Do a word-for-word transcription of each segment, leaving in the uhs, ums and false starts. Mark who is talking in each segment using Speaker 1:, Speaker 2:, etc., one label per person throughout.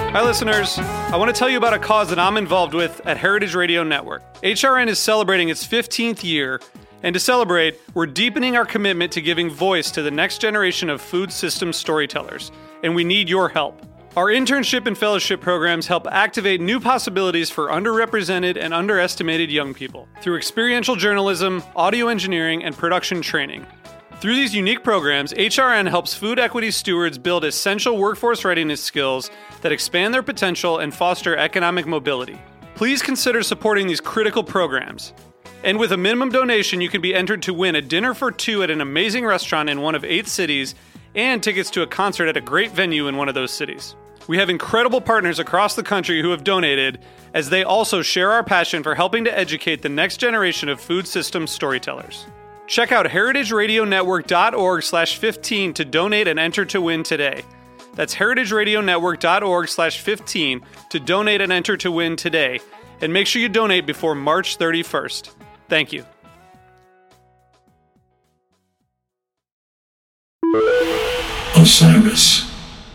Speaker 1: Hi, listeners. I want to tell you about a cause that I'm involved with at Heritage Radio Network. H R N is celebrating its fifteenth year, and to celebrate, we're deepening our commitment to giving voice to the next generation of food systems storytellers, and we need your help. Our internship and fellowship programs help activate new possibilities for underrepresented and underestimated young people through experiential journalism, audio engineering, and production training. Through these unique programs, H R N helps food equity stewards build essential workforce readiness skills that expand their potential and foster economic mobility. Please consider supporting these critical programs. And with a minimum donation, you can be entered to win a dinner for two at an amazing restaurant in one of eight cities and tickets to a concert at a great venue in one of those cities. We have incredible partners across the country who have donated, as they also share our passion for helping to educate the next generation of food systems storytellers. Check out heritageradionetwork.org slash 15 to donate and enter to win today. That's heritageradionetwork.org slash 15 to donate and enter to win today. And make sure you donate before March thirty-first. Thank you.
Speaker 2: Osiris.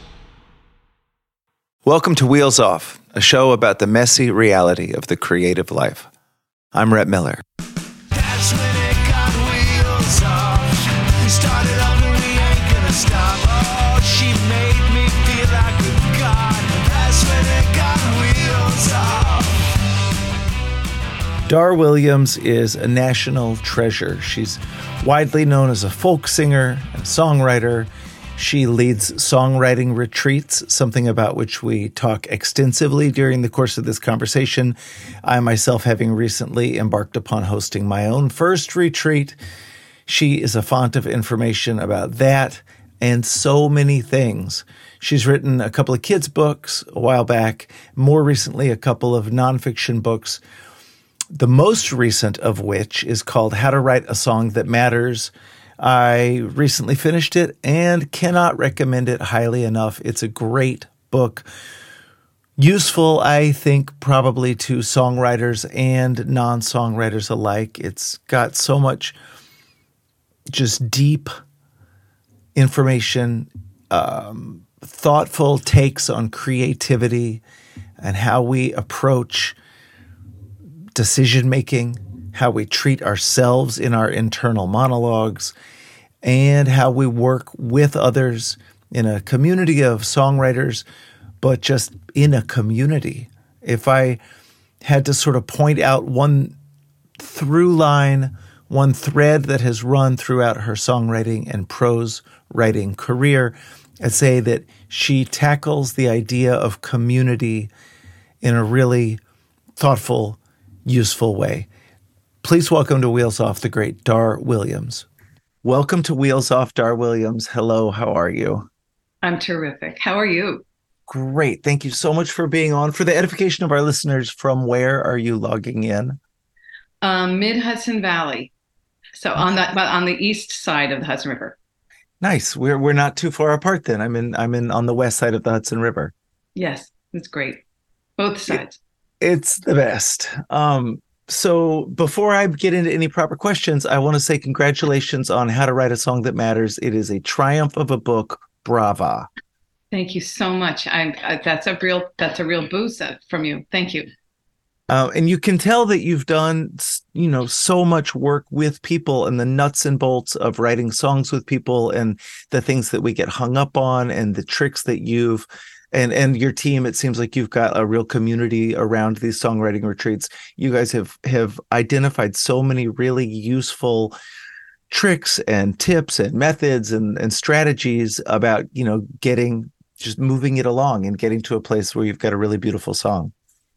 Speaker 3: Welcome to Wheels Off, a show about the messy reality of the creative life. I'm Rhett Miller.
Speaker 4: That's when it got wheels off. We started over, we ain't gonna stop. Oh, she made me feel like a god. That's when it got wheels off.
Speaker 3: Dar Williams is a national treasure. She's widely known as a folk singer and songwriter. She leads songwriting retreats, something about which we talk extensively during the course of this conversation. I myself, having recently embarked upon hosting my own first retreat. She is a font of information about that and so many things. She's written a couple of kids' books a while back, more recently a couple of nonfiction books, the most recent of which is called How to Write a Song That Matters. I recently finished it and cannot recommend it highly enough. It's a great book. Useful, I think, probably to songwriters and non-songwriters alike. It's got so much just deep information, um, thoughtful takes on creativity and how we approach decision-making, how we treat ourselves in our internal monologues, and how we work with others in a community of songwriters, but just in a community. If I had to sort of point out one through line, one thread that has run throughout her songwriting and prose writing career, I'd say that she tackles the idea of community in a really thoughtful, useful way. Please welcome to Wheels Off the great Dar Williams. Welcome to Wheels Off, Dar Williams. Hello, how are you?
Speaker 5: I'm terrific. How are you?
Speaker 3: Great. Thank you so much for being on. For the edification of our listeners, from where are you logging in?
Speaker 5: Um, Mid-Hudson Valley. So on the on the east side of the Hudson River.
Speaker 3: Nice. We're we're not too far apart then. I'm in I'm in on the west side of the Hudson River.
Speaker 5: Yes, it's great. Both sides.
Speaker 3: It, it's the best. Um So before I get into any proper questions, I want to say congratulations on How to Write a Song That Matters. It is a triumph of a book. Brava.
Speaker 5: Thank you so much. I, I that's a real that's a real boost from you. Thank you.
Speaker 3: Uh, and you can tell that you've done, you know, so much work with people and the nuts and bolts of writing songs with people and the things that we get hung up on and the tricks that you've And and your team, it seems like you've got a real community around these songwriting retreats. You guys have have identified so many really useful tricks and tips and methods and, and strategies about, you know, getting, just moving it along and getting to a place where you've got a really beautiful song.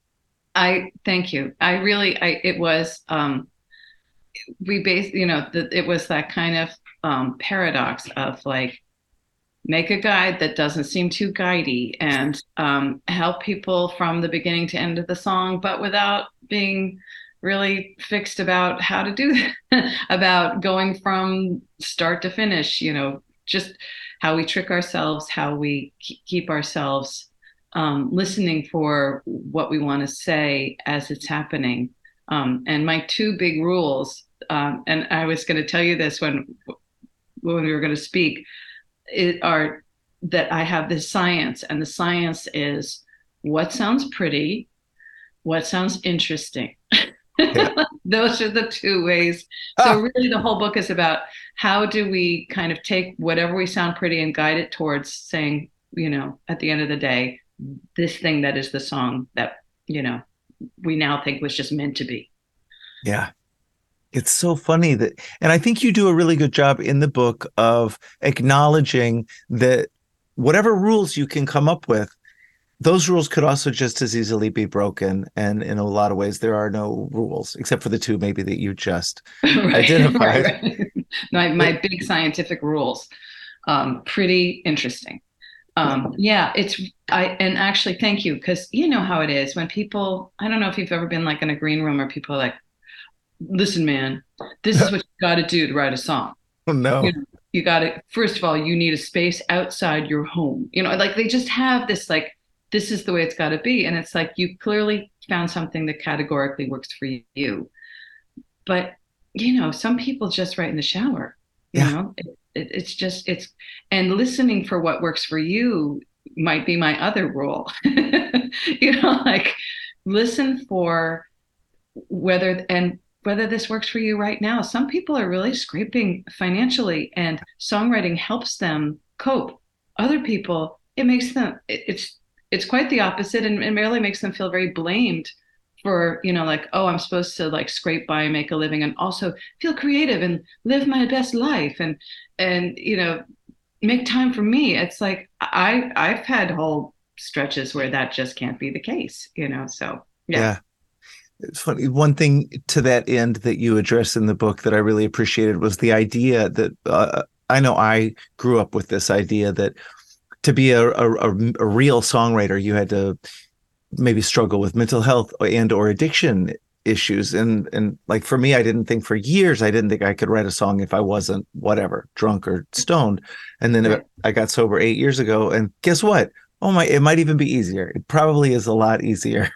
Speaker 5: I thank you. I really, I it was, um, we base, you know, the, it was that kind of um, paradox of like, make a guide that doesn't seem too guidey and um, help people from the beginning to end of the song, but without being really fixed about how to do that, about going from start to finish, you know, just how we trick ourselves, how we keep ourselves um, listening for what we want to say as it's happening. Um, and my two big rules, um, and I was going to tell you this when when we were going to speak, it are that I have this science, and the science is what sounds pretty, what sounds interesting.
Speaker 3: Yeah.
Speaker 5: Those are the two ways.
Speaker 3: Ah.
Speaker 5: So really the whole book is about how do we kind of take whatever we sound pretty and guide it towards saying, you know, at the end of the day, this thing that is the song that, you know, we now think was just meant to be.
Speaker 3: Yeah. It's so funny that, and I think you do a really good job in the book of acknowledging that whatever rules you can come up with, those rules could also just as easily be broken. And in a lot of ways, there are no rules, except for the two maybe that you just
Speaker 5: Right,
Speaker 3: identified.
Speaker 5: right, right. My, my big scientific rules. Um, pretty interesting. Um, yeah, it's, I, and actually, thank you. Cause you know how it is when people, I don't know if you've ever been like in a green room where people are like, listen, man, this is what you got to do to write a song.
Speaker 3: Oh, no.
Speaker 5: You know, you got to, first of all, you need a space outside your home. You know, like they just have this, like, this is the way it's got to be. And it's like, you clearly found something that categorically works for you. But, you know, some people just write in the shower, you
Speaker 3: Yeah.
Speaker 5: know, it, it, it's just, it's, and listening for what works for you might be my other rule. You know, like listen for whether, and whether this works for you right now. Some people are really scraping financially and songwriting helps them cope. Other people, it makes them, it, it's, it's quite the opposite, and it merely makes them feel very blamed for, you know, like, oh, I'm supposed to like scrape by and make a living and also feel creative and live my best life and, and, you know, make time for me. It's like, I, I've had whole stretches where that just can't be the case, you know? So, yeah.
Speaker 3: Yeah. It's funny. One thing to that end that you address in the book that I really appreciated was the idea that uh, I know I grew up with this idea that to be a, a, a real songwriter, you had to maybe struggle with mental health and or addiction issues. And, and like for me, I didn't think for years, I didn't think I could write a song if I wasn't whatever, drunk or stoned. And then
Speaker 5: Right.
Speaker 3: I got sober eight years ago. And guess what? Oh my, it might even be easier. It probably is a lot easier.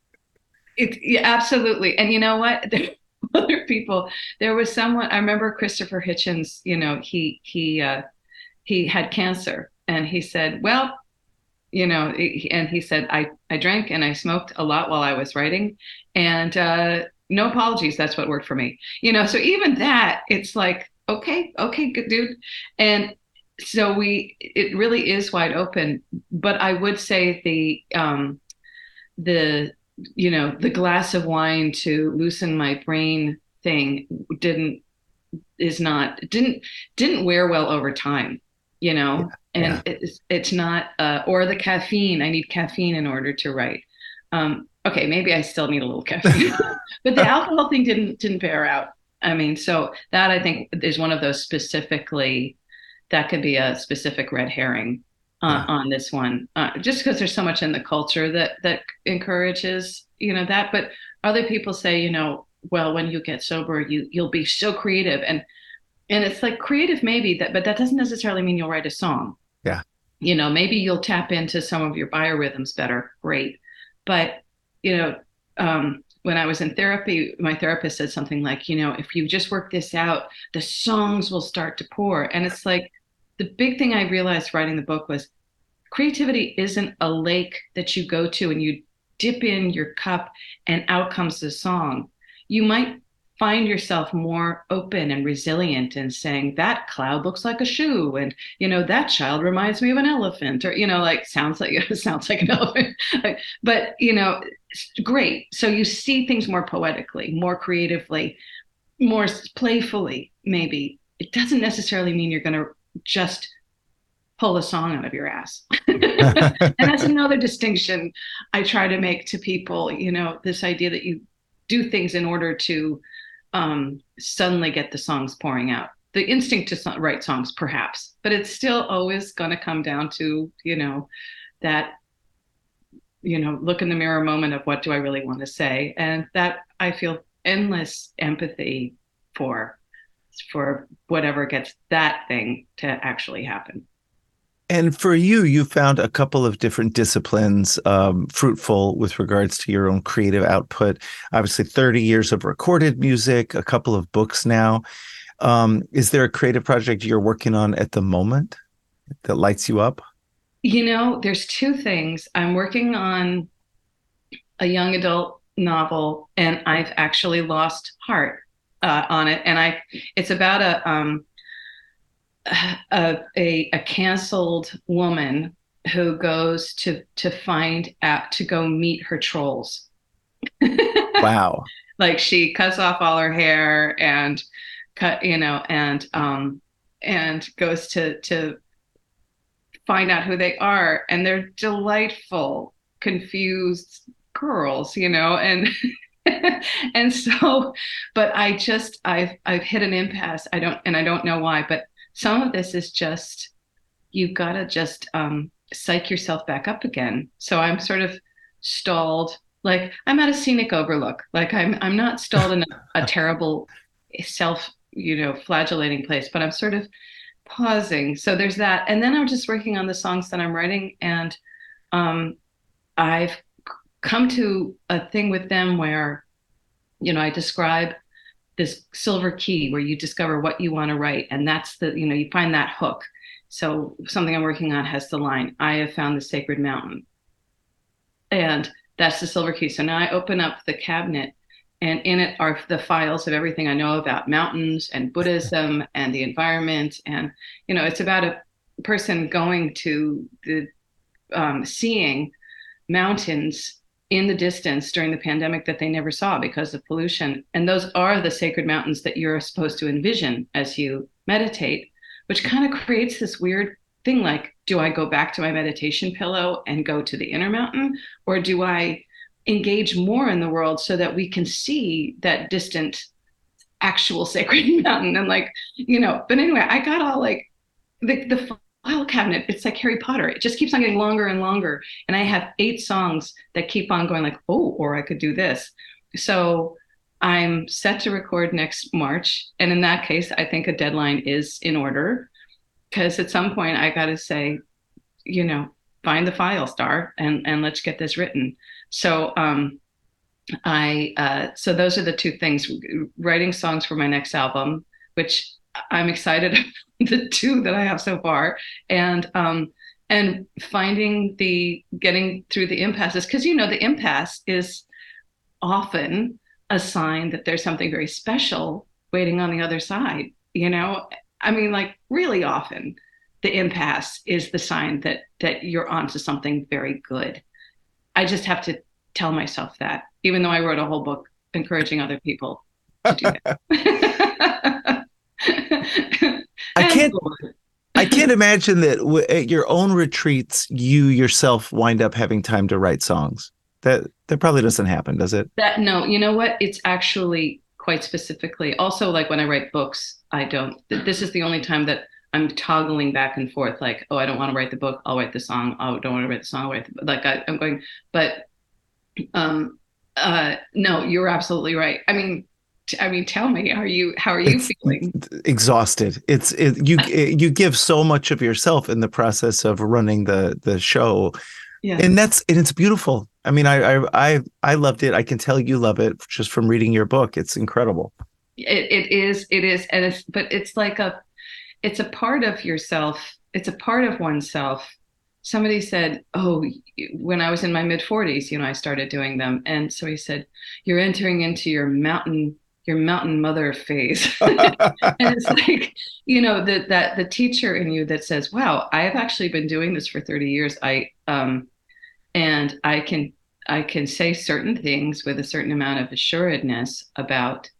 Speaker 5: It, yeah, absolutely. And you know what? There were other people. There was someone, I remember Christopher Hitchens, you know, he, he, uh, he had cancer and he said, well, you know, and he said, I, I drank and I smoked a lot while I was writing and, uh, no apologies. That's what worked for me, you know? So even that, it's like, okay, okay, good dude. And so we, it really is wide open, but I would say the, um, the, you know, the glass of wine to loosen my brain thing didn't, is not, didn't, didn't wear well over time, you know, yeah, and yeah. it's, it's not, uh, or the caffeine, I need caffeine in order to write. Um, okay, maybe I still need a little caffeine, but the alcohol thing didn't, didn't bear out. I mean, so that I think is one of those specifically, that could be a specific red herring. Uh, yeah. On this one, uh, just because there's so much in the culture that that encourages, you know, that. But other people say, you know, well, when you get sober, you you'll be so creative, and and it's like creative maybe that, but that doesn't necessarily mean you'll write a song.
Speaker 3: Yeah,
Speaker 5: you know, maybe you'll tap into some of your biorhythms better. Great, but you know, um, when I was in therapy, my therapist said something like, you know, if you just work this out, the songs will start to pour, and it's like. The big thing I realized writing the book was creativity isn't a lake that you go to and you dip in your cup and out comes the song. You might find yourself more open and resilient and saying that cloud looks like a shoe. And, you know, that child reminds me of an elephant or, you know, like sounds like, it sounds like an elephant, but, you know, great. So you see things more poetically, more creatively, more playfully, maybe. It doesn't necessarily mean you're going to just pull a song out of your ass. And that's another distinction I try to make to people, you know, this idea that you do things in order to um, suddenly get the songs pouring out. The instinct to so- write songs, perhaps, but it's still always going to come down to, you know, that, you know, look in the mirror moment of what do I really want to say? And that I feel endless empathy for. for whatever gets that thing to actually happen.
Speaker 3: And for you, you found a couple of different disciplines um, fruitful with regards to your own creative output. Obviously, thirty years of recorded music, a couple of books now. Um, is there a creative project you're working on at the moment that lights you up?
Speaker 5: You know, there's two things. I'm working on a young adult novel, and I've actually lost heart uh, on it. And I, it's about a um a a, a canceled woman who goes to to find out to go meet her trolls.
Speaker 3: Wow.
Speaker 5: Like she cuts off all her hair and cut, you know, and um and goes to to find out who they are, and they're delightful, confused girls, you know, and and so, but I just I've I've hit an impasse. I don't and I don't know why, but some of this is just you've got to just um, psych yourself back up again. So I'm sort of stalled. Like I'm at a scenic overlook. Like I'm I'm not stalled in a, a terrible self, you know, flagellating place, but I'm sort of pausing. So there's that. And then I'm just working on the songs that I'm writing. And um, I've come to a thing with them where, you know, I describe this silver key where you discover what you want to write. And that's the, you know, you find that hook. So something I'm working on has the line, I have found the sacred mountain. And that's the silver key. So now I open up the cabinet, and in it are the files of everything I know about mountains and Buddhism and the environment. And, you know, it's about a person going to the, um, seeing mountains in the distance during the pandemic that they never saw because of pollution. And those are the sacred mountains that you're supposed to envision as you meditate, which kind of creates this weird thing. Like, do I go back to my meditation pillow and go to the inner mountain? Or do I engage more in the world so that we can see that distant actual sacred mountain? And like, you know, but anyway, I got all like the, the file cabinet, it's like Harry Potter. It just keeps on getting longer and longer. And I have eight songs that keep on going like, oh, or I could do this. So I'm set to record next March. And in that case, I think a deadline is in order, because at some point I got to say, you know, find the file, star, and, and let's get this written. So um, I uh, so those are the two things: writing songs for my next album, which I'm excited the two that I have so far, and um, and finding the getting through the impasses, because you know the impasse is often a sign that there's something very special waiting on the other side. You know, I mean, like really often, the impasse is the sign that that you're onto something very good. I just have to tell myself that, even though I wrote a whole book encouraging other people to do that.
Speaker 3: I can't, I can't imagine that w- at your own retreats, you yourself wind up having time to write songs. That that probably doesn't happen, does it?
Speaker 5: That no, you know what? It's actually quite specifically. Also, like when I write books, I don't. This is the only time that I'm toggling back and forth. Like, oh, I don't want to write the book, I'll write the song. Oh, I don't want to write the song, I'll write the, like I, I'm going. But um, uh, no, you're absolutely right. I mean, t- I mean, tell me, how are you? How are you
Speaker 3: It's
Speaker 5: feeling?
Speaker 3: exhausted. It's it, you it, you give so much of yourself in the process of running the the show,
Speaker 5: Yeah,
Speaker 3: and that's and it's beautiful. I mean, I I I I loved it. I can tell you love it just from reading your book. It's incredible.
Speaker 5: it, it is. It is, and it's but it's like a. It's a part of yourself. It's a part of oneself. Somebody said, oh, when I was in my mid forties, you know, I started doing them. And so he said, you're entering into your mountain, your mountain mother phase. And it's like, you know, the, that the teacher in you that says, wow, I have actually been doing this for thirty years. I, um, and I can, I can say certain things with a certain amount of assuredness about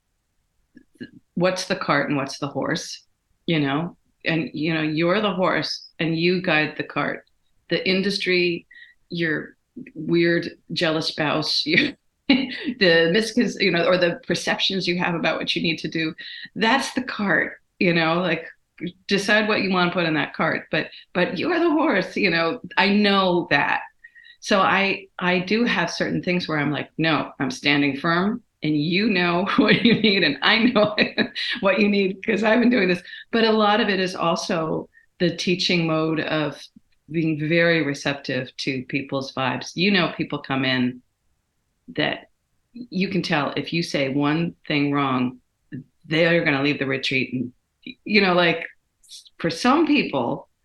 Speaker 5: what's the cart and what's the horse. You know, and, you know, you're the horse and you guide the cart. The industry, your weird, jealous spouse, you, the miscon, you know, or the perceptions you have about what you need to do, that's the cart, you know, like decide what you want to put in that cart. But, but you're the horse, you know, I know that. So I, I do have certain things where I'm like, no, I'm standing firm. And you know what you need, and I know what you need because I've been doing this. But a lot of it is also the teaching mode of being very receptive to people's vibes. You know, people come in that you can tell if you say one thing wrong, they are going to leave the retreat. And, you know, like for some people,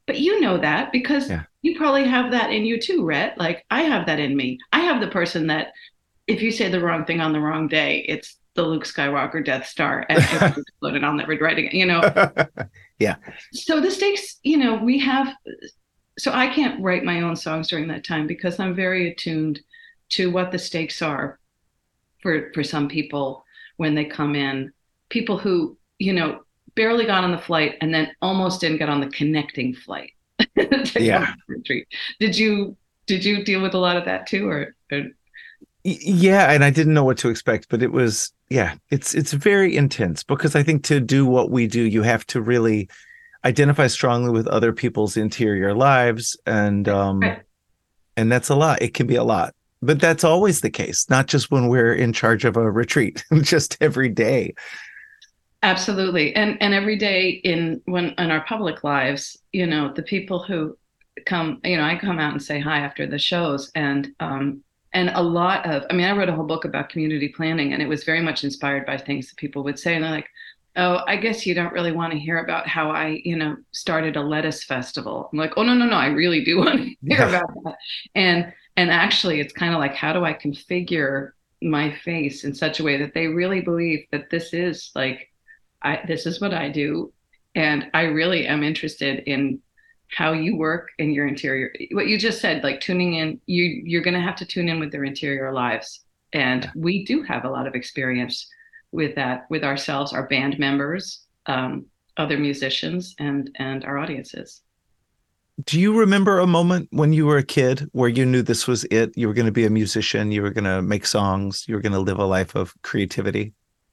Speaker 5: But you know that because
Speaker 3: Yeah.
Speaker 5: you probably have that in you too, Rhett. Like I have that in me. I have the person that if you say the wrong thing on the wrong day, it's the Luke Skywalker Death Star and it will explode and I'll never write again, you know.
Speaker 3: Yeah.
Speaker 5: So the stakes, you know, we have so I can't write my own songs during that time because I'm very attuned to what the stakes are for for some people when they come in. People who, you know, barely got on the flight and then almost didn't get on the connecting flight to
Speaker 3: Yeah.
Speaker 5: come to the retreat. Did you did you deal with a lot of that too, or, or
Speaker 3: Y- Yeah, and I didn't know what to expect, but it was, yeah, it's it's very intense because I think to do what we do, you have to really identify strongly with other people's interior lives, and um,
Speaker 5: right.
Speaker 3: and that's a lot. It can be a lot, but that's always the case, not just when we're in charge of a retreat, just every day.
Speaker 5: Absolutely. And and every day in when in our public lives, you know, the people who come, you know, I come out and say hi after the shows and um and a lot of I mean, I wrote a whole book about community planning and it was very much inspired by things that people would say and they're like, "Oh, I guess you don't really want to hear about how I, you know, started a lettuce festival." I'm like, "Oh, no, no, no, I really do want to hear
Speaker 3: Yeah.
Speaker 5: about that." And and actually it's kind of like how do I configure my face in such a way that they really believe that this is like I, this is what I do. And I really am interested in how you work in your interior. What you just said, like tuning in, you, you're going to have to tune in with their interior lives. And we do have a lot of experience with that, with ourselves, our band members, um, other musicians, and and our audiences.
Speaker 3: Do you remember a moment when you were a kid where you knew this was it? You were going to be a musician, you were going to make songs, you were going to live a life of creativity?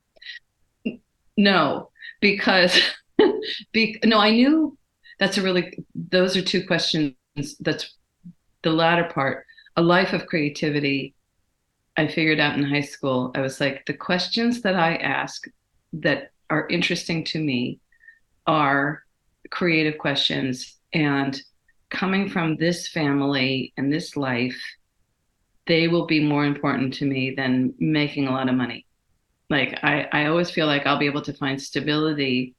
Speaker 5: No, because be, no, I knew that's a really, those are two questions. That's the latter part. A life of creativity, I figured out in high school. I was like, the questions that I ask that are interesting to me are creative questions. And coming from this family and this life, they will be more important to me than making a lot of money. Like I, I always feel like I'll be able to find stability,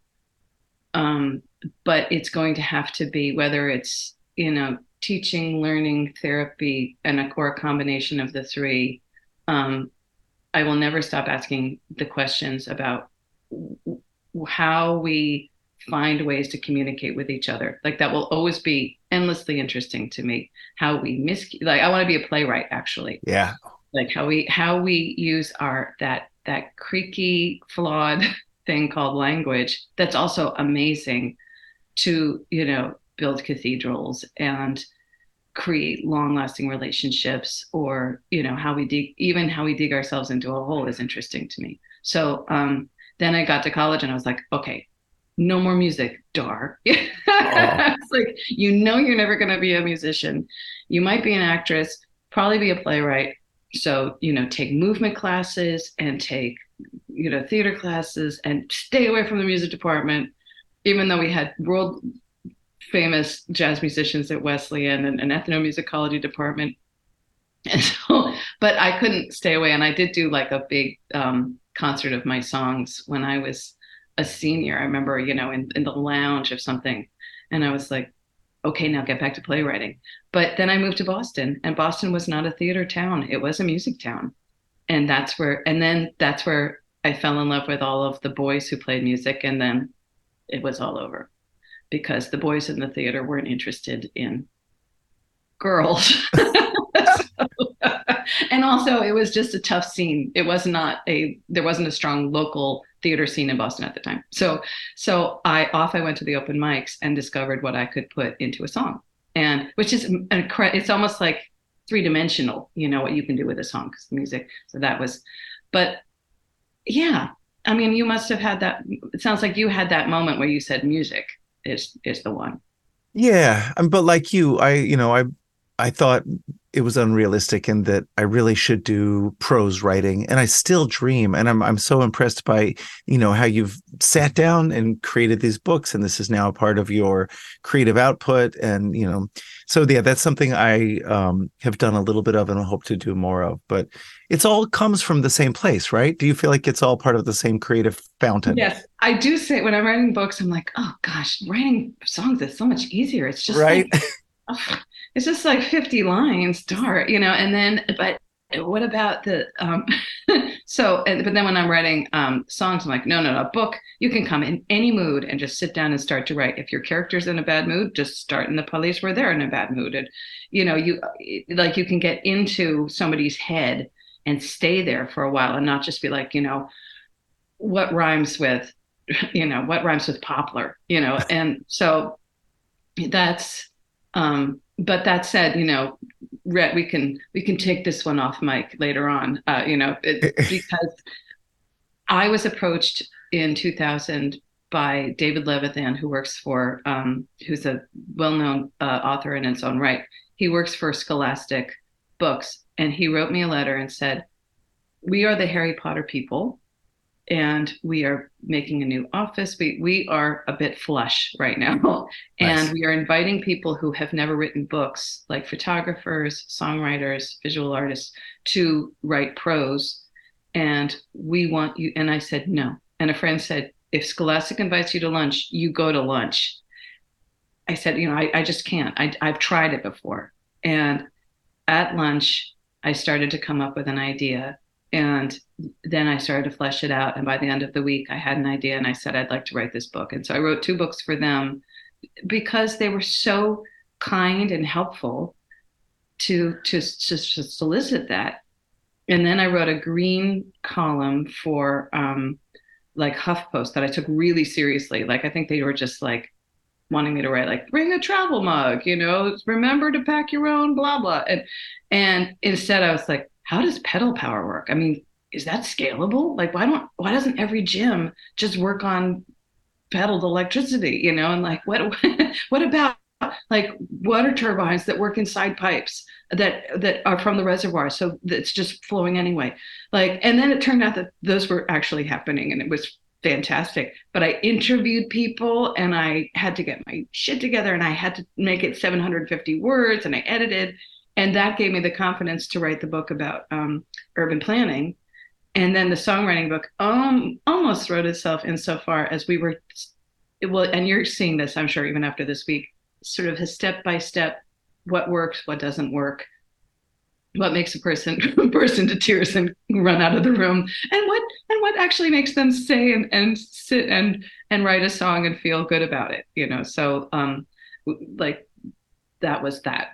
Speaker 5: um, but it's going to have to be whether it's, you know, teaching, learning, therapy, and a core combination of the three. Um, I will never stop asking the questions about w- how we find ways to communicate with each other. Like that will always be endlessly interesting to me. How we mis like I want to be a playwright actually.
Speaker 3: Yeah.
Speaker 5: Like how we how we use our that that creaky, flawed thing called language that's also amazing to, you know, build cathedrals and create long-lasting relationships, or, you know, how we dig, even how we dig ourselves into a hole is interesting to me. So um, then I got to college and I was like, okay, no more music, dar. It's like, you know, you're never going to be a musician. You might be an actress, probably be a playwright. So, you know, take movement classes and take, you know, theater classes and stay away from the music department, even though we had world famous jazz musicians at Wesleyan and an ethnomusicology department. And so, but I couldn't stay away. And I did do like a big um, concert of my songs when I was a senior. I remember, you know, in, in the lounge of something. And I was like, okay, now get back to playwriting. But then I moved to Boston, and Boston was not a theater town. It was a music town. And that's where, and then that's where I fell in love with all of the boys who played music. And then it was all over because the boys in the theater weren't interested in girls. So, and also it was just a tough scene. It was not a, there wasn't a strong local theater scene in Boston at the time. So, so I off I went to the open mics and discovered what I could put into a song, and which is, it's almost like three dimensional, you know, what you can do with a song, because music. So that was, but yeah, I mean, you must have had that. It sounds like you had that moment where you said music is, is the one.
Speaker 3: Yeah. um, But like you, I, you know, I, I thought it was unrealistic and that I really should do prose writing. And I still dream. And I'm I'm so impressed by, you know, how you've sat down and created these books. And this is now a part of your creative output. And, you know, so yeah, that's something I um, have done a little bit of and I hope to do more of. But it's all comes from the same place, right? Do you feel like it's all part of the same creative fountain?
Speaker 5: Yes, I do say when I'm writing books, I'm like, oh gosh, writing songs is so much easier. It's just
Speaker 3: right.
Speaker 5: Like, oh, it's just like fifty lines, darn, you know, and then, but what about the, um, so, and, but then when I'm writing um, songs, I'm like, no, no, no, a book, you can come in any mood and just sit down and start to write. If your character's in a bad mood, just start in the place where they're in a bad mood. And, you know, you, like, you can get into somebody's head and stay there for a while and not just be like, you know, what rhymes with, you know, what rhymes with poplar, you know, and so that's, um, but that said, you know, Rhett, we can we can take this one off mic later on, uh, you know, it, because I was approached in two thousand by David Levithan, who works for, um, who's a well-known uh, author in its own right. He works for Scholastic Books, and he wrote me a letter and said, "We are the Harry Potter people, and we are making a new office. We we are a bit flush right now, and nice. We are inviting people who have never written books, like photographers, songwriters, visual artists, to write prose. And we want you." And I said no. And a friend said, "If Scholastic invites you to lunch, you go to lunch." I said, you know, I, I just can't. I, I've tried it before. And at lunch, I started to come up with an idea. And then I started to flesh it out. And by the end of the week, I had an idea and I said, I'd like to write this book. And so I wrote two books for them because they were so kind and helpful to, to, to, to solicit that. And then I wrote a green column for um, like HuffPost that I took really seriously. Like, I think they were just like wanting me to write, like, bring a travel mug, you know, remember to pack your own, blah, blah. And, and instead I was like, how does pedal power work? I mean, is that scalable? Like, why don't, why doesn't every gym just work on pedaled electricity, you know? And like, what, what about like water turbines that work inside pipes that, that are from the reservoir? So that's just flowing anyway. Like, and then it turned out that those were actually happening and it was fantastic. But I interviewed people and I had to get my shit together and I had to make it seven hundred fifty words and I edited. And that gave me the confidence to write the book about um, urban planning. And then the songwriting book um, almost wrote itself insofar as we were, it will, and you're seeing this, I'm sure, even after this week, sort of a step-by-step, what works, what doesn't work, what makes a person burst into tears and run out of the room, and what and what actually makes them stay and, and sit and and write a song and feel good about it, you know? So um, like that was that.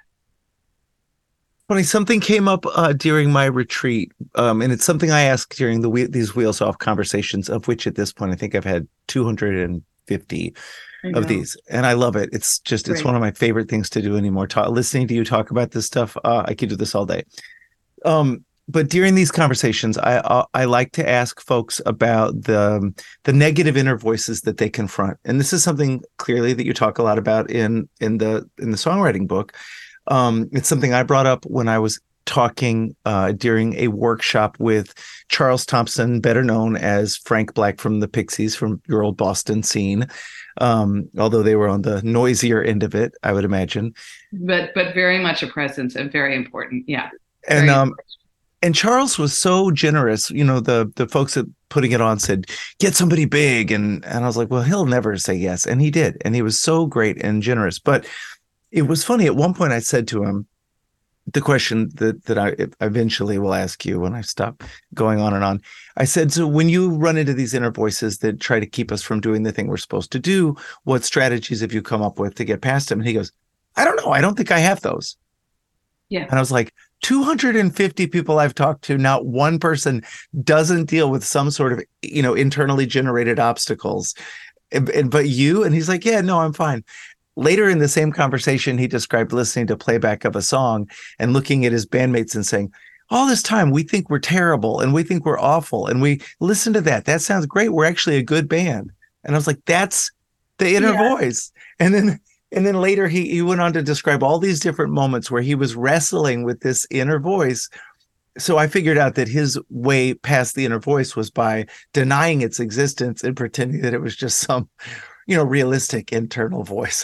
Speaker 3: Funny, something came up uh, during my retreat, um, and it's something I ask during the these Wheels Off conversations, of which at this point I think I've had two hundred fifty of these, and I love it. It's just Great. It's one of my favorite things to do anymore. Talk, listening to you talk about this stuff, uh, I could do this all day. Um, but during these conversations, I uh, I like to ask folks about the the negative inner voices that they confront, and this is something clearly that you talk a lot about in in the in the songwriting book. Um, it's something I brought up when I was talking uh, during a workshop with Charles Thompson, better known as Frank Black from the Pixies, from your old Boston scene. Um, although they were on the noisier end of it, I would imagine.
Speaker 5: But but very much a presence and very important. Yeah.
Speaker 3: And um, and Charles was so generous. You know, the the folks that putting it on said, get somebody big. And, and I was like, well, he'll never say yes. And he did. And he was so great and generous. But it was funny. At one point I said to him, the question that, that I eventually will ask you when I stop going on and on. I said, so when you run into these inner voices that try to keep us from doing the thing we're supposed to do, what strategies have you come up with to get past them? And he goes, I don't know. I don't think I have those.
Speaker 5: Yeah.
Speaker 3: And I was like, two hundred fifty people I've talked to, not one person doesn't deal with some sort of, you know, internally generated obstacles. And, and, but you, and he's like, yeah, no, I'm fine. Later in the same conversation, he described listening to playback of a song and looking at his bandmates and saying, all this time, we think we're terrible and we think we're awful. And we listen to that. That sounds great. We're actually a good band. And I was like, that's the inner yeah. voice. And then And then later he, he went on to describe all these different moments where he was wrestling with this inner voice. So I figured out that his way past the inner voice was by denying its existence and pretending that it was just some, you know, realistic internal voice.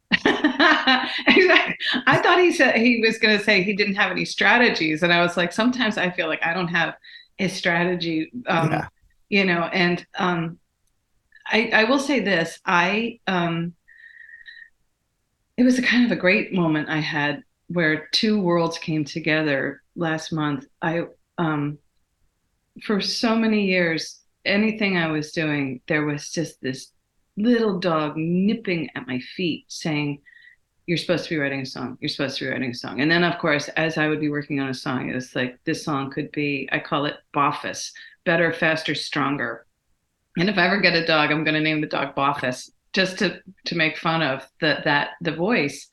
Speaker 5: Exactly. I thought he said he was going to say he didn't have any strategies. And I was like, sometimes I feel like I don't have a strategy, um, yeah. you know, and um, I, I will say this. I, um, it was a kind of a great moment I had where two worlds came together last month. I, um, for so many years, anything I was doing, there was just this little dog nipping at my feet saying, you're supposed to be writing a song. You're supposed to be writing a song. And then, of course, as I would be working on a song, it was like, this song could be, I call it Boffus, better, faster, stronger. And if I ever get a dog, I'm going to name the dog Boffus, just to, to make fun of the, that, the voice.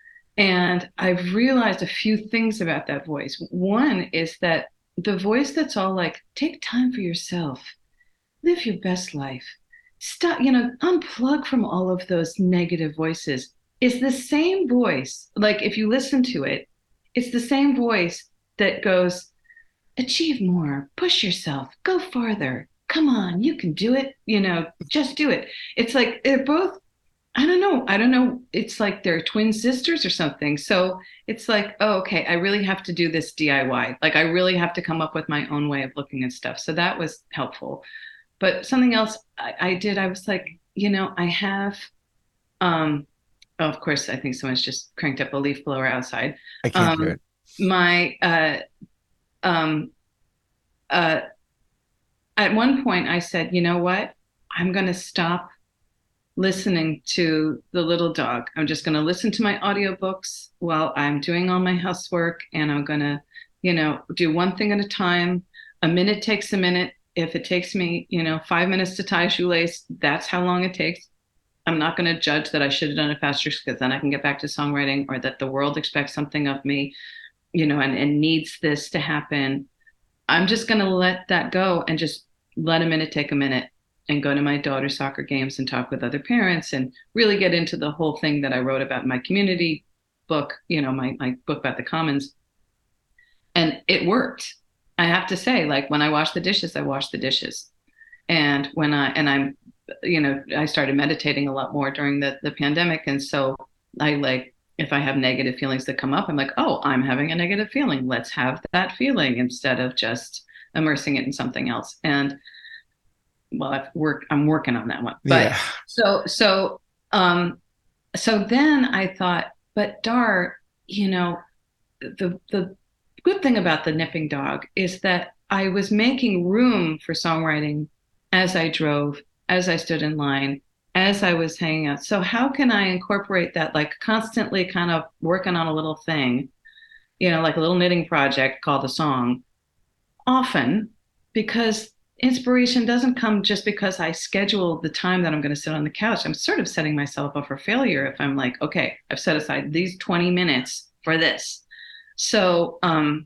Speaker 5: And I've realized a few things about that voice. One is that the voice that's all like, take time for yourself, live your best life, stop, you know, unplug from all of those negative voices, is the same voice. Like if you listen to it, it's the same voice that goes, achieve more, push yourself, go farther, come on, you can do it, you know, just do it. It's like they're both, I don't know, I don't know, it's like they're twin sisters or something. So it's like, oh, okay, I really have to do this D I Y. Like I really have to come up with my own way of looking at stuff. So that was helpful. But something else I, I did, I was like, you know, I have, um, oh, of course, I think someone's just cranked up a leaf blower outside.
Speaker 3: I can't
Speaker 5: um,
Speaker 3: hear it.
Speaker 5: My, uh, um, uh, at one point I said, you know what, I'm going to stop listening to the little dog. I'm just going to listen to my audiobooks while I'm doing all my housework. And I'm going to, you know, do one thing at a time. A minute takes a minute. If it takes me, you know, five minutes to tie a shoelace, that's how long it takes. I'm not going to judge that I should have done it faster because then I can get back to songwriting, or that the world expects something of me, you know, and, and needs this to happen. I'm just going to let that go and just let a minute take a minute and go to my daughter's soccer games and talk with other parents and really get into the whole thing that I wrote about in my community book, you know, my, my book about the commons. And it worked. I have to say, like when I wash the dishes, I wash the dishes. And when I, and I'm, you know, I started meditating a lot more during the, the pandemic. And so I like, if I have negative feelings that come up, I'm like, oh, I'm having a negative feeling. Let's have that feeling instead of just immersing it in something else. And well, I've worked, I'm working on that one. But
Speaker 3: yeah.
Speaker 5: so, so, um, so then I thought, but Dar, you know, the, the good thing about the nipping dog is that I was making room for songwriting as I drove, as I stood in line, as I was hanging out. So how can I incorporate that, like constantly kind of working on a little thing, you know, like a little knitting project called a song, often, because inspiration doesn't come just because I schedule the time that I'm going to sit on the couch. I'm sort of setting myself up for failure if I'm like, okay, I've set aside these twenty minutes for this. So, um,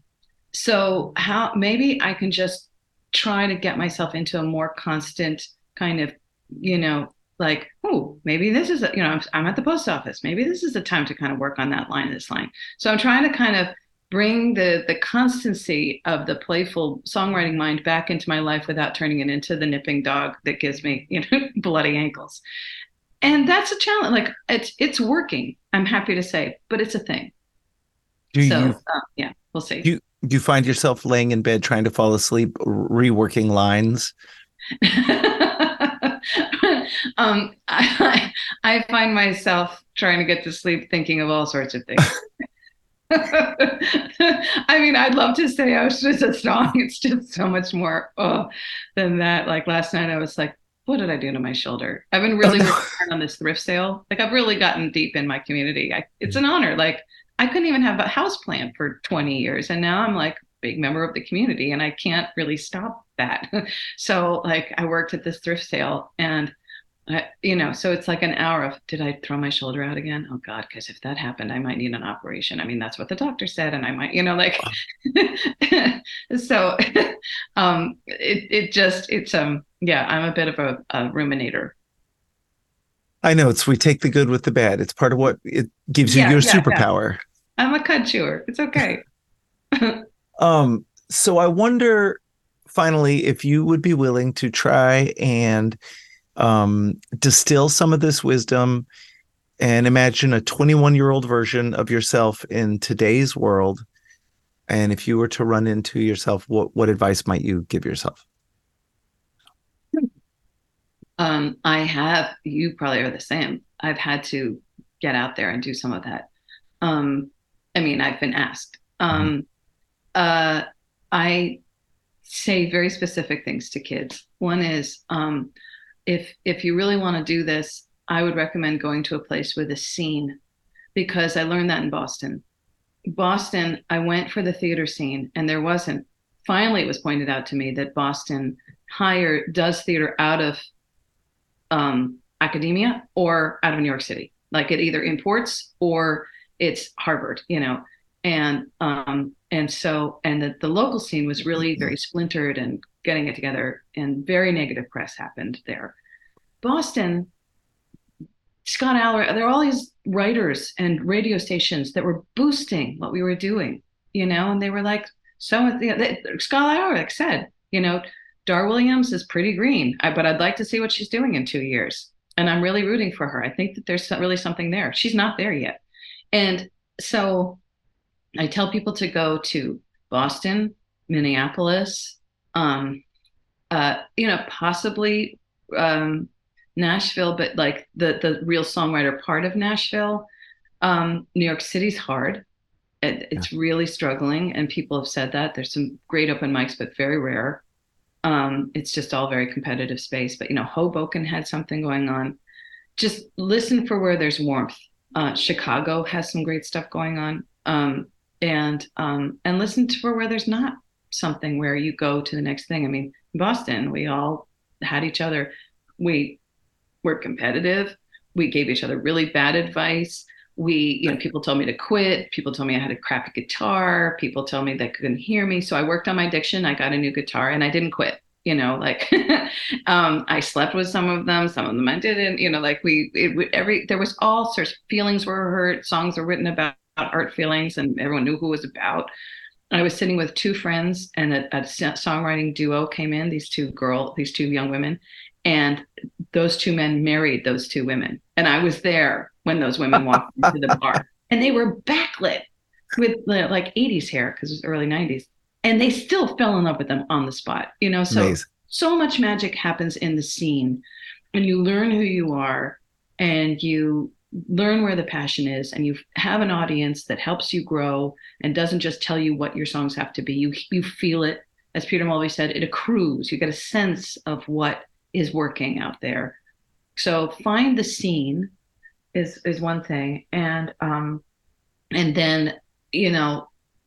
Speaker 5: so how, maybe I can just try to get myself into a more constant kind of, you know, like, oh, maybe this is, a, you know, I'm, I'm at the post office. Maybe this is the time to kind of work on that line, this line. So I'm trying to kind of bring the the constancy of the playful songwriting mind back into my life without turning it into the nipping dog that gives me, you know, bloody ankles. And that's a challenge. Like it's it's working, I'm happy to say, but it's a thing.
Speaker 3: Do
Speaker 5: so
Speaker 3: you,
Speaker 5: uh, yeah, we'll see.
Speaker 3: Do you, do you find yourself laying in bed trying to fall asleep, reworking lines?
Speaker 5: um, I, I find myself trying to get to sleep thinking of all sorts of things. I mean, I'd love to say I was just a song. It's just so much more oh, than that. Like last night, I was like, what did I do to my shoulder? I've been really oh, no. working on this thrift sale. Like I've really gotten deep in my community. I, it's an honor. Like I couldn't even have a house plant for twenty years. And now I'm like a big member of the community and I can't really stop that. So like I worked at this thrift sale and I, you know, so it's like an hour of, did I throw my shoulder out again? Oh God, because if that happened, I might need an operation. I mean, that's what the doctor said. And I might, you know, like, so um, it, it just, it's, um, yeah, I'm a bit of a, a ruminator.
Speaker 3: I know it's we take the good with the bad. It's part of what it gives you
Speaker 5: Yeah,
Speaker 3: your
Speaker 5: yeah, yeah.
Speaker 3: superpower.
Speaker 5: I'm a cud chewer. It's okay.
Speaker 3: Um, so I wonder finally if you would be willing to try and um, distill some of this wisdom and imagine a twenty-one year old version of yourself in today's world. And if you were to run into yourself, what, what advice might you give yourself?
Speaker 5: Um, I have, you probably are the same. I've had to get out there and do some of that. Um, I mean, I've been asked. Um, uh, I say very specific things to kids. One is, um, if if you really want to do this, I would recommend going to a place with a scene, because I learned that in Boston. Boston, I went for the theater scene, and there wasn't. Finally, it was pointed out to me that Boston hire does theater out of um, academia or out of New York City. Like it either imports or it's Harvard, you know. And um, and so and the, the local scene was really very splintered and getting it together, and very negative press happened there. Boston, Scott Aller, there are all these writers and radio stations that were boosting what we were doing, you know, and they were like, so you know, they, Scott Aller said, you know, Dar Williams is pretty green, I, but I'd like to see what she's doing in two years. And I'm really rooting for her. I think that there's really something there. She's not there yet. And so I tell people to go to Boston, Minneapolis, um, uh, you know, possibly um, Nashville, but like the the real songwriter part of Nashville. Um, New York City's hard. It, it's really struggling, and people have said that. There's some great open mics, but very rare. Um, it's just all very competitive space. But you know, Hoboken had something going on. Just listen for where there's warmth. Uh, Chicago has some great stuff going on. Um, and um, and listen to for where there's not something, where you go to the next thing. I mean, in Boston, we all had each other. We were competitive. We gave each other really bad advice. We, you know, people told me to quit. People told me I had a crappy guitar. People told me they couldn't hear me. So I worked on my diction. I got a new guitar, and I didn't quit. You know, like um, I slept with some of them. Some of them I didn't. You know, like we, it, every there was all sorts of feelings were hurt. Songs were written about art feelings, and everyone knew who it was about. I was sitting with two friends, and a, a songwriting duo came in. These two girl, these two young women, and those two men married those two women. And I was there when those women walked into the bar, and they were backlit with like eighties hair, because it was early nineties. And they still fell in love with them on the spot, you know? So, Amazing. So much magic happens in the scene, and you learn who you are, and you learn where the passion is, and you have an audience that helps you grow and doesn't just tell you what your songs have to be. You, you feel it. As Peter Mulvey said, it accrues. You get a sense of what is working out there. So find the scene is, is one thing. And, um, and then, you know,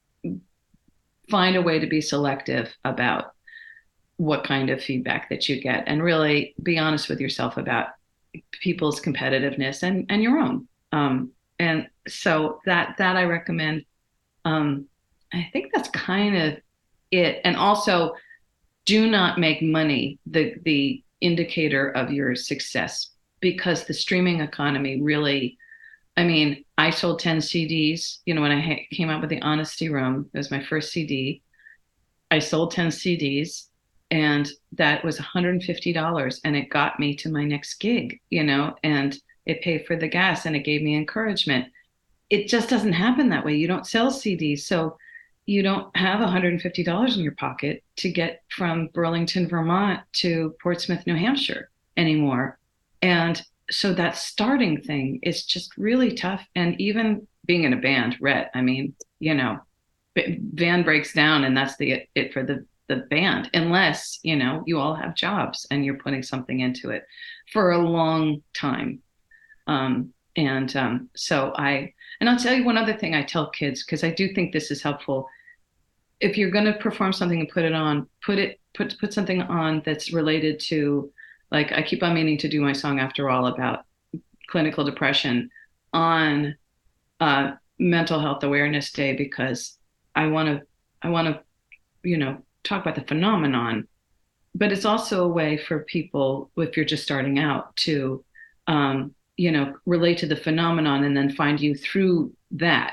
Speaker 5: find a way to be selective about what kind of feedback that you get, and really be honest with yourself about people's competitiveness and, and your own. Um, and so that, that I recommend. Um, I think that's kind of it. And also, do not make money the, the indicator of your success, because the streaming economy really, I mean, I sold ten C Ds, you know, when I ha- came out with The Honesty Room, it was my first C D. I sold ten C Ds, and that was one hundred fifty dollars, and it got me to my next gig, you know, and it paid for the gas, and it gave me encouragement. It just doesn't happen that way. You don't sell C Ds. So you don't have one hundred fifty dollars in your pocket to get from Burlington, Vermont to Portsmouth, New Hampshire anymore. And so that starting thing is just really tough. And even being in a band, Rhett, I mean, you know, van breaks down, and that's the it for the the band, unless, you know, you all have jobs and you're putting something into it for a long time. Um, and um, so I, and I'll tell you one other thing I tell kids, because I do think this is helpful. If you're going to perform something and put it on, put it, put, put something on that's related to, like, I keep on meaning to do my song After All about clinical depression on uh, Mental Health Awareness Day, because I want to, I want to, you know, talk about the phenomenon, but it's also a way for people, if you're just starting out, to um, you know, relate to the phenomenon and then find you through that.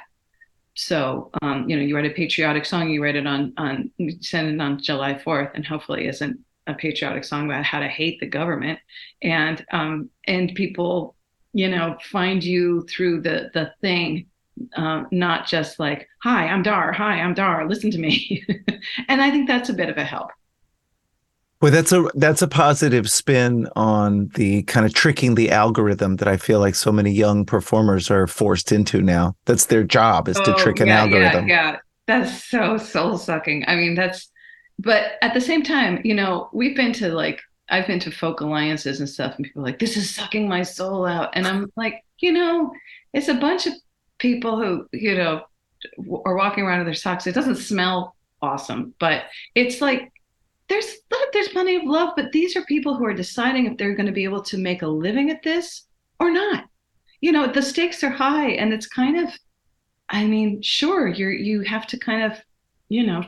Speaker 5: So, um, you know, you write a patriotic song, you write it on, on, you send it on July fourth, and hopefully isn't a patriotic song about how to hate the government. And, um, and people, you know, find you through the, the thing, uh, not just like, hi, I'm Dar. Hi, I'm Dar. Listen to me. And I think that's a bit of a help.
Speaker 3: Well, that's a that's a positive spin on the kind of tricking the algorithm that I feel like so many young performers are forced into now. That's their job, is to
Speaker 5: Oh,
Speaker 3: trick an
Speaker 5: yeah,
Speaker 3: algorithm.
Speaker 5: yeah, yeah. That's so soul sucking. I mean, that's, but at the same time, you know, we've been to like, I've been to folk alliances and stuff, and people are like, this is sucking my soul out. And I'm like, you know, it's a bunch of people who, you know, are walking around with their socks. It doesn't smell awesome, but it's like, there's there's plenty of love, but these are people who are deciding if they're going to be able to make a living at this or not. You know, the stakes are high, and it's kind of, I mean, sure, you're you have to kind of, you know,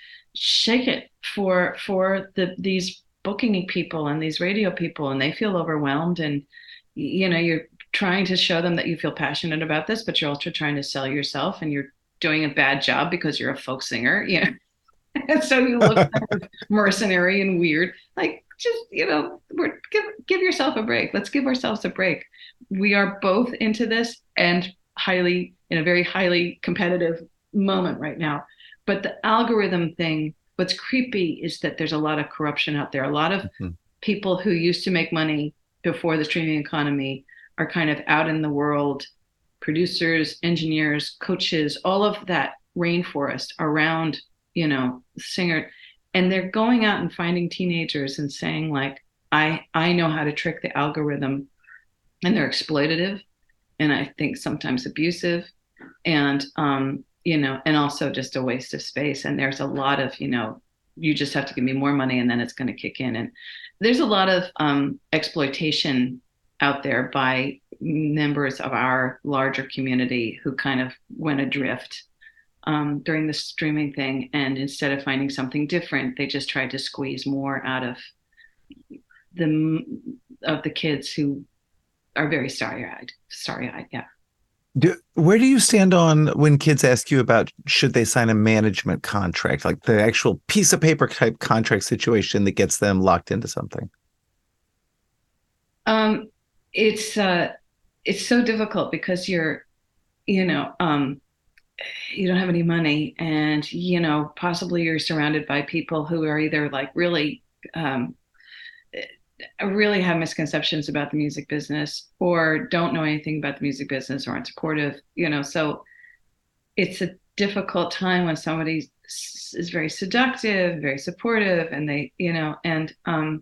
Speaker 5: shake it for for the these booking people and these radio people, and they feel overwhelmed, and you know, you're trying to show them that you feel passionate about this, but you're also trying to sell yourself, and you're doing a bad job because you're a folk singer, you know. And so you look kind of mercenary and weird. Like, just, you know, we're, give give yourself a break. Let's give ourselves a break. We are both into this and highly, in a very highly competitive moment right now. But the algorithm thing, what's creepy is that there's a lot of corruption out there. A lot of mm-hmm. people who used to make money before the streaming economy are kind of out in the world, producers, engineers, coaches, all of that rainforest around, you know, singer, and they're going out and finding teenagers and saying like, I, I know how to trick the algorithm, and they're exploitative, and I think sometimes abusive, and, um, you know, and also just a waste of space. And there's a lot of, you know, you just have to give me more money and then it's going to kick in. And there's a lot of um, exploitation out there by members of our larger community who kind of went adrift Um, during the streaming thing, and instead of finding something different, they just tried to squeeze more out of the of the kids who are very starry-eyed. Starry-eyed, yeah.
Speaker 3: Do, where do you stand on when kids ask you about should they sign a management contract, like the actual piece of paper type contract situation that gets them locked into something?
Speaker 5: Um, it's uh, it's so difficult because you're, you know. Um, you don't have any money, and, you know, possibly you're surrounded by people who are either like really, um, really have misconceptions about the music business, or don't know anything about the music business, or aren't supportive, you know, so it's a difficult time when somebody is very seductive, very supportive, and they, you know, and um,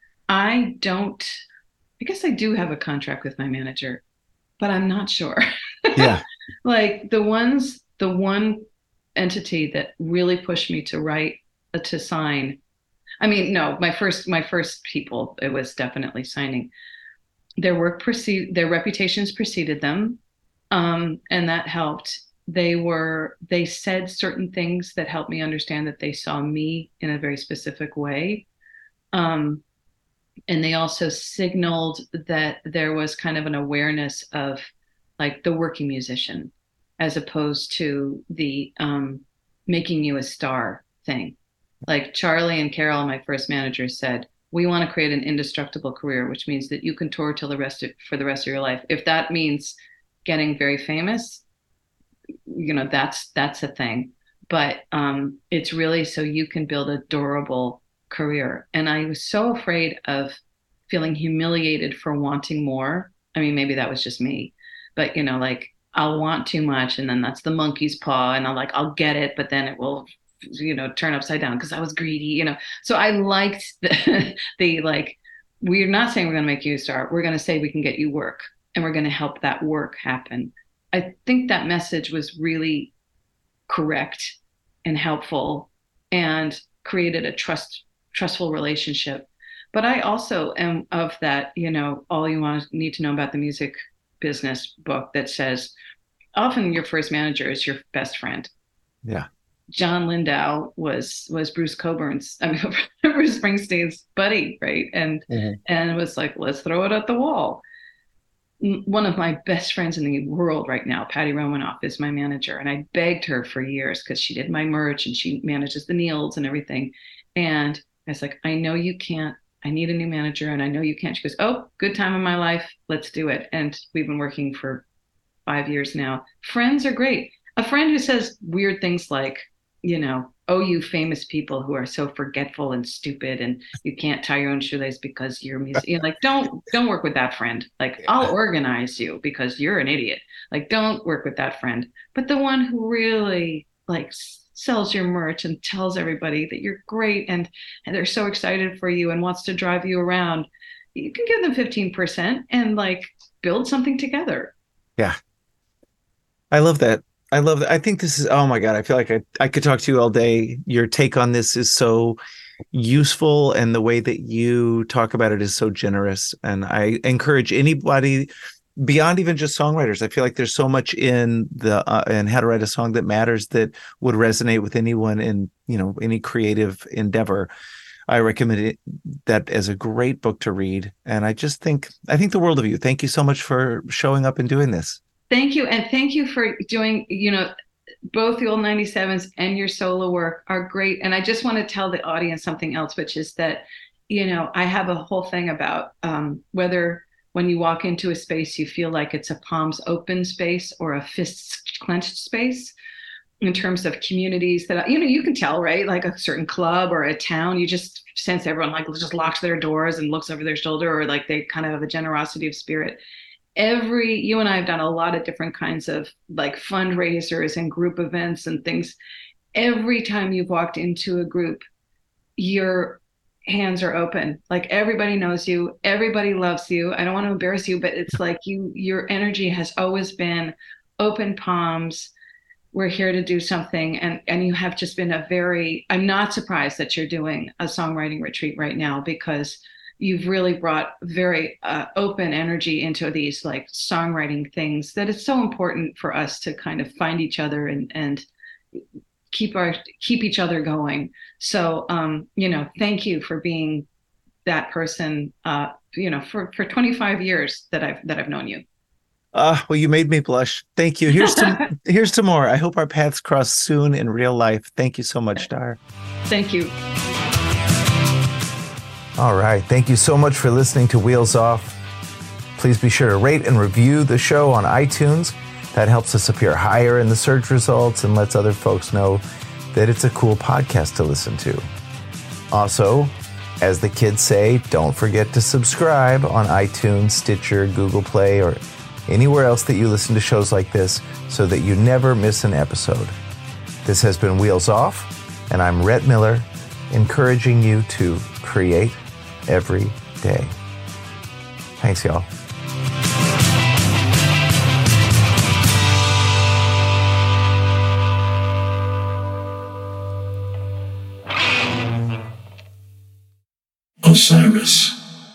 Speaker 5: I don't, I guess I do have a contract with my manager, but I'm not sure.
Speaker 3: Yeah.
Speaker 5: Like the ones, the one entity that really pushed me to write, uh, to sign. I mean, no, my first, my first people, it was definitely signing. Their work precede, their reputations preceded them, um, and that helped. They were, they said certain things that helped me understand that they saw me in a very specific way. Um, and they also signaled that there was kind of an awareness of like the working musician, as opposed to the um, making you a star thing. Like Charlie and Carol, my first managers, said, we want to create an indestructible career, which means that you can tour till the rest of, for the rest of your life. If that means getting very famous, you know, that's that's a thing. But um, it's really so you can build a durable career. And I was so afraid of feeling humiliated for wanting more. I mean, maybe that was just me. But, you know, like I'll want too much, and then that's the monkey's paw, and I'm like, I'll get it, but then it will, you know, turn upside down because I was greedy, you know. So I liked the, the like, we're not saying we're going to make you a star. We're going to say we can get you work, and we're going to help that work happen. I think that message was really correct and helpful, and created a trust, trustful relationship. But I also am of that, you know, all you want to need to know about the music business book that says often your first manager is your best friend.
Speaker 3: Yeah.
Speaker 5: John Lindau was was Bruce Coburn's, I mean, Bruce Springsteen's buddy, right? And mm-hmm. and was like, let's throw it at the wall. one of my best friends in the world right now, Patty Romanoff, is my manager. And I begged her for years because she did my merch and she manages the Neils and everything. And I was like, I know you can't. I need a new manager and I know you can't. She goes, oh, good time of my life. Let's do it. And we've been working for five years now. Friends are great. A friend who says weird things like, you know, oh, you famous people who are so forgetful and stupid and you can't tie your own shoelace because you're music. You know, like, don't, don't work with that friend. Like, I'll organize you because you're an idiot. Like, don't work with that friend. But the one who really like sells your merch and tells everybody that you're great and, and they're so excited for you and wants to drive you around, you can give them fifteen percent and like build something together.
Speaker 3: Yeah. I love that. I love that. I think this is, oh my God, I feel like I, I could talk to you all day. Your take on this is so useful and the way that you talk about it is so generous. And I encourage anybody beyond even just songwriters. I feel like there's so much in the, uh, in how to write a song that matters that would resonate with anyone in, you know, any creative endeavor. I recommend it, that as a great book to read. And I just think, I think the world of you. Thank you so much for showing up and doing this.
Speaker 5: Thank you. And thank you for doing, you know, both the old ninety-sevens and your solo work are great. And I just want to tell the audience something else, which is that, you know, I have a whole thing about um, whether when you walk into a space, you feel like it's a palms open space or a fists clenched space in terms of communities that, you know, you can tell, right? Like a certain club or a town, you just sense everyone like just locks their doors and looks over their shoulder, or like they kind of have a generosity of spirit. Every, you and I have done a lot of different kinds of like fundraisers and group events and things. Every time you've walked into a group, your hands are open. Like everybody knows you, everybody loves you. I don't want to embarrass you, but it's like you, your energy has always been open palms. We're here to do something. And, and you have just been a very, I'm not surprised that you're doing a songwriting retreat right now, because you've really brought very uh, open energy into these like songwriting things that it's so important for us to kind of find each other and, and keep our, keep each other going. So, um, you know, thank you for being that person, uh, you know, for, for twenty-five years that I've, that I've known you.
Speaker 3: Uh, well, you made me blush. Thank you. Here's to, here's to more. I hope our paths cross soon in real life. Thank you so much, Dar.
Speaker 5: Thank you.
Speaker 3: All right. Thank you so much for listening to Wheels Off. Please be sure to rate and review the show on iTunes. That helps us appear higher in the search results and lets other folks know that it's a cool podcast to listen to. Also, as the kids say, don't forget to subscribe on iTunes, Stitcher, Google Play, or anywhere else that you listen to shows like this so that you never miss an episode. This has been Wheels Off, and I'm Rhett Miller, encouraging you to create every day. Thanks, y'all.
Speaker 2: Osiris.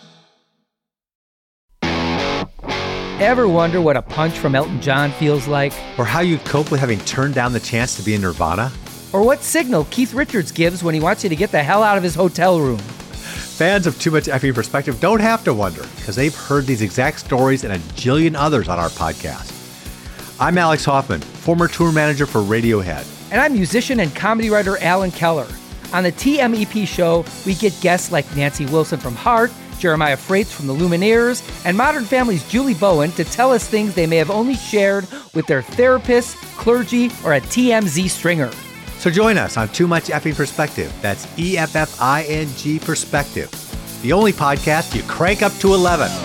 Speaker 6: Ever wonder what a punch from Elton John feels like?
Speaker 7: Or how you'd cope with having turned down the chance to be in Nirvana?
Speaker 6: Or what signal Keith Richards gives when he wants you to get the hell out of his hotel room?
Speaker 7: Fans of Too Much Effing Perspective don't have to wonder, because they've heard these exact stories and a jillion others on our podcast. I'm Alex Hoffman, former tour manager for Radiohead.
Speaker 6: And I'm musician and comedy writer Alan Keller. On the T M E P show, we get guests like Nancy Wilson from Heart, Jeremiah Freites from the Lumineers, and Modern Family's Julie Bowen to tell us things they may have only shared with their therapist, clergy, or a T M Z stringer.
Speaker 7: So join us on Too Much Effing Perspective. That's E F F I N G Perspective. The only podcast you crank up to eleven.